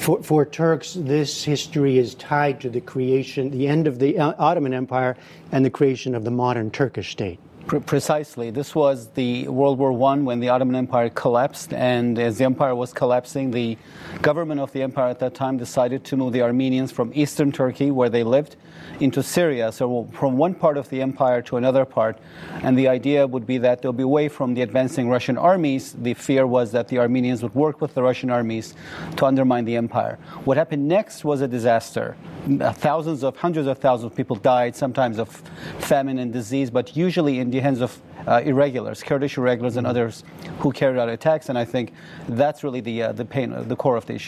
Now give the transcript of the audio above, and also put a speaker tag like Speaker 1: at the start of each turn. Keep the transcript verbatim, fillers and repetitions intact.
Speaker 1: For, for Turks, this history is tied to the creation, the end of the Ottoman Empire and the creation of the modern Turkish state.
Speaker 2: Precisely. This was the World War One when the Ottoman Empire collapsed, and as the empire was collapsing, the government of the empire at that time decided to move the Armenians from eastern Turkey, where they lived, into Syria, so from one part of the empire to another part. And the idea would be that they'll be away from the advancing Russian armies. The fear was that the Armenians would work with the Russian armies to undermine the empire. What happened next was a disaster. Thousands of, hundreds of thousands of people died, sometimes of famine and disease, but usually in the hands of uh, irregulars, Kurdish irregulars and others who carried out attacks. And I think that's really the uh, the pain, the core of the issue.